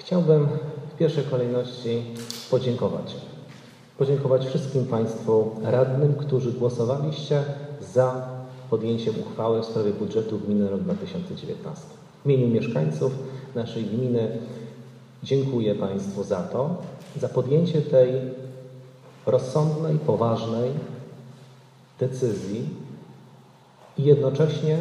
Chciałbym w pierwszej kolejności podziękować wszystkim Państwu radnym, którzy głosowaliście za podjęciem uchwały w sprawie budżetu gminy na rok 2019. W imieniu mieszkańców naszej gminy dziękuję Państwu za podjęcie tej rozsądnej, poważnej decyzji i jednocześnie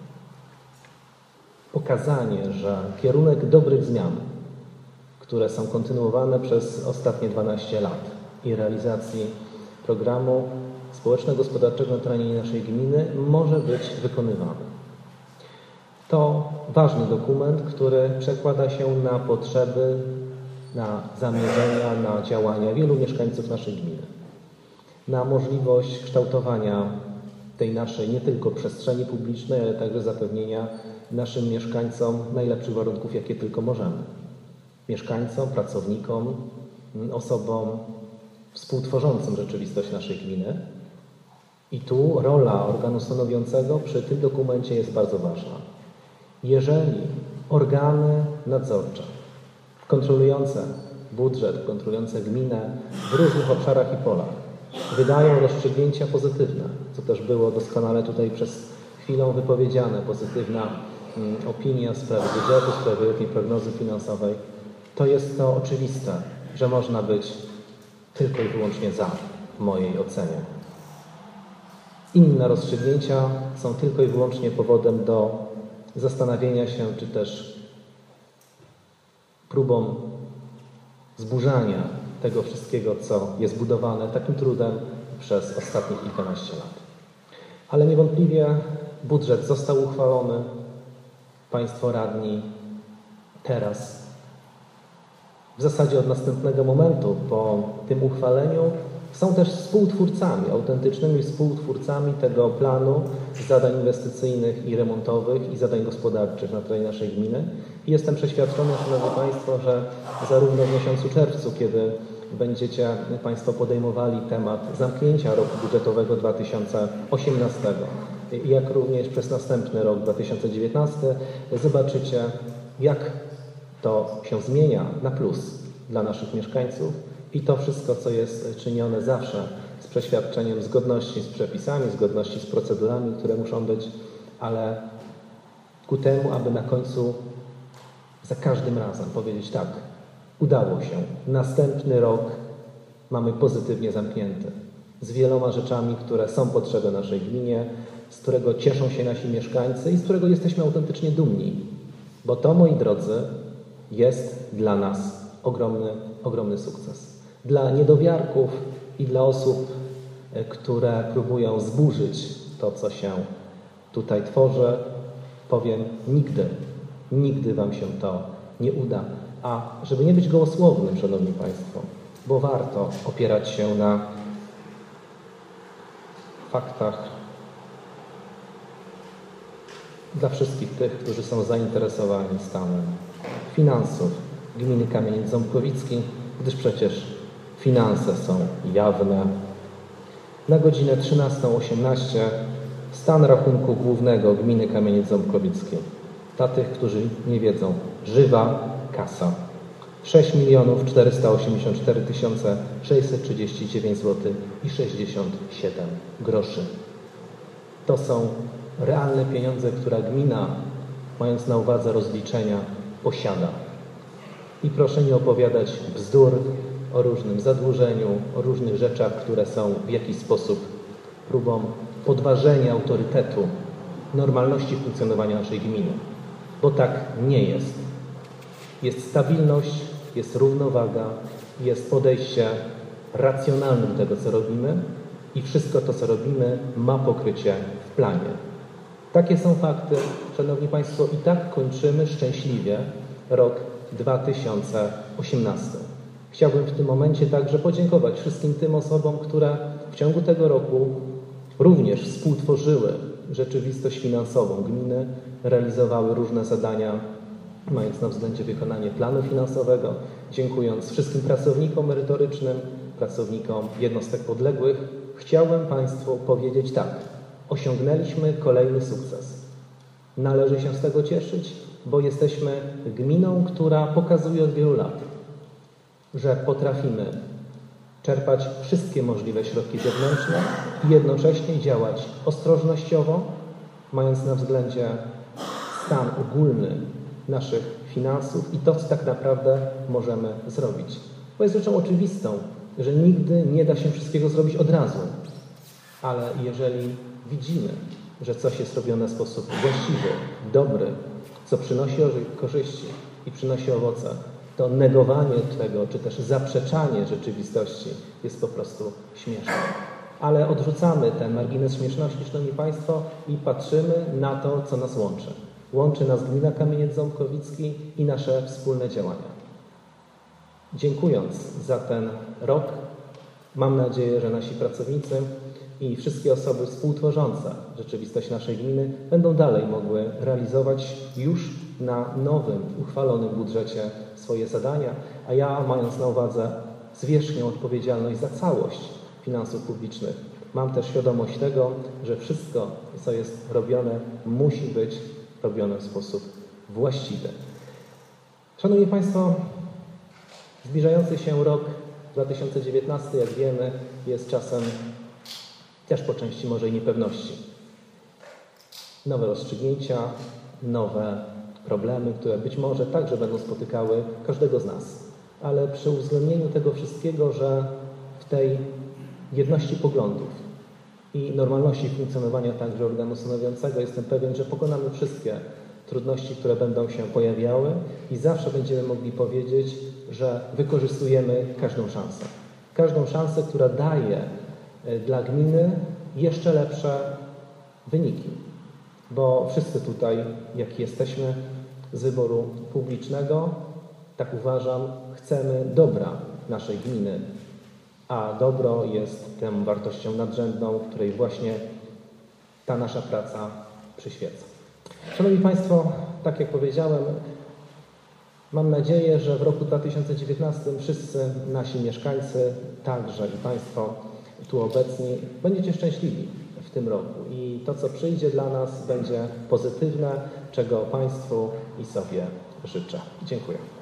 pokazanie, że kierunek dobrych zmian, które są kontynuowane przez ostatnie 12 lat i realizacji programu społeczno-gospodarczego na terenie naszej gminy może być wykonywany. To ważny dokument, który przekłada się na potrzeby, na zamierzenia, na działania wielu mieszkańców naszej gminy. Na możliwość kształtowania tej naszej nie tylko przestrzeni publicznej, ale także zapewnienia naszym mieszkańcom najlepszych warunków, jakie tylko możemy. Mieszkańcom, pracownikom, osobom współtworzącym rzeczywistość naszej gminy. I tu rola organu stanowiącego przy tym dokumencie jest bardzo ważna. Jeżeli organy nadzorcze kontrolujące budżet, kontrolujące gminę w różnych obszarach i polach wydają rozstrzygnięcia pozytywne, co też było doskonale tutaj przez chwilę wypowiedziane, pozytywna opinia w sprawie budżetu, w sprawie letniej prognozy finansowej, to jest to oczywiste, że można być tylko i wyłącznie za, w mojej ocenie. Inne rozstrzygnięcia są tylko i wyłącznie powodem do zastanowienia się, czy też próbą zburzania tego wszystkiego, co jest budowane takim trudem przez ostatnie kilkanaście lat. Ale niewątpliwie budżet został uchwalony. Państwo radni teraz, w zasadzie od następnego momentu po tym uchwaleniu, są też współtwórcami, autentycznymi współtwórcami tego planu zadań inwestycyjnych i remontowych i zadań gospodarczych na terenie naszej gminy. I jestem przeświadczony, Szanowni Państwo, że zarówno w miesiącu czerwcu, kiedy będziecie Państwo podejmowali temat zamknięcia roku budżetowego 2018, jak również przez następny rok 2019, zobaczycie, jak to się zmienia na plus dla naszych mieszkańców i to wszystko, co jest czynione zawsze z przeświadczeniem zgodności z przepisami, zgodności z procedurami, które muszą być, ale ku temu, aby na końcu za każdym razem powiedzieć tak, udało się, następny rok mamy pozytywnie zamknięty, z wieloma rzeczami, które są potrzebne naszej gminie, z którego cieszą się nasi mieszkańcy i z którego jesteśmy autentycznie dumni. Bo to, moi drodzy, jest dla nas ogromny sukces. Dla niedowiarków i dla osób, które próbują zburzyć to, co się tutaj tworzy, powiem nigdy Wam się to nie uda. A żeby nie być gołosłownym, Szanowni Państwo, bo warto opierać się na faktach dla wszystkich tych, którzy są zainteresowani stanem finansów gminy Kamieniec-Ząbkowicki, gdyż przecież finanse są jawne. Na godzinę 13:18 stan rachunku głównego gminy Kamieniec-Ząbkowicki. Dla tych, którzy nie wiedzą, żywa kasa. 6 484 639 zł i 67 groszy. To są realne pieniądze, które gmina, mając na uwadze rozliczenia, posiada. I proszę nie opowiadać bzdur o różnym zadłużeniu, o różnych rzeczach, które są w jakiś sposób próbą podważenia autorytetu, normalności funkcjonowania naszej gminy. Bo tak nie jest. Jest stabilność, jest równowaga, jest podejście racjonalne do tego, co robimy i wszystko to, co robimy, ma pokrycie w planie. Takie są fakty, Szanowni Państwo, i tak kończymy szczęśliwie rok 2018. Chciałbym w tym momencie także podziękować wszystkim tym osobom, które w ciągu tego roku również współtworzyły rzeczywistość finansową gminy, realizowały różne zadania, mając na względzie wykonanie planu finansowego, dziękując wszystkim pracownikom merytorycznym, pracownikom jednostek podległych, chciałbym Państwu powiedzieć tak, osiągnęliśmy kolejny sukces. Należy się z tego cieszyć bo jesteśmy gminą, która pokazuje od wielu lat, że potrafimy czerpać wszystkie możliwe środki zewnętrzne i jednocześnie działać ostrożnościowo, mając na względzie stan ogólny naszych finansów i to, co tak naprawdę możemy zrobić. Bo jest rzeczą oczywistą, że nigdy nie da się wszystkiego zrobić od razu. Ale jeżeli widzimy, że coś jest robione w sposób właściwy, dobry, co przynosi korzyści i przynosi owoce, to negowanie tego, czy też zaprzeczanie rzeczywistości jest po prostu śmieszne. Ale odrzucamy ten margines śmieszności, Szanowni Państwo, i patrzymy na to, co nas łączy. Łączy nas gmina Kamieniec-Ząbkowicki i nasze wspólne działania. Dziękując za ten rok, mam nadzieję, że nasi pracownicy i wszystkie osoby współtworzące rzeczywistość naszej gminy będą dalej mogły realizować już na nowym, uchwalonym budżecie swoje zadania, a ja, mając na uwadze zwierzchnią odpowiedzialność za całość finansów publicznych, mam też świadomość tego, że wszystko, co jest robione, musi być robione w sposób właściwy. Szanowni Państwo, zbliżający się rok 2019, jak wiemy, jest czasem też po części może i niepewności. Nowe rozstrzygnięcia, nowe problemy, które być może także będą spotykały każdego z nas. Ale przy uwzględnieniu tego wszystkiego, że w tej jedności poglądów i normalności funkcjonowania także organu stanowiącego jestem pewien, że pokonamy wszystkie trudności, które będą się pojawiały i zawsze będziemy mogli powiedzieć, że wykorzystujemy każdą szansę. Każdą szansę, która daje dla gminy jeszcze lepsze wyniki. Bo wszyscy tutaj, jak jesteśmy z wyboru publicznego, tak uważam, chcemy dobra naszej gminy. A dobro jest tą wartością nadrzędną, której właśnie ta nasza praca przyświeca. Szanowni Państwo, tak jak powiedziałem, mam nadzieję, że w roku 2019 wszyscy nasi mieszkańcy, także i Państwo tu obecni, będziecie szczęśliwi w tym roku i to, co przyjdzie dla nas, będzie pozytywne, czego Państwu i sobie życzę. Dziękuję.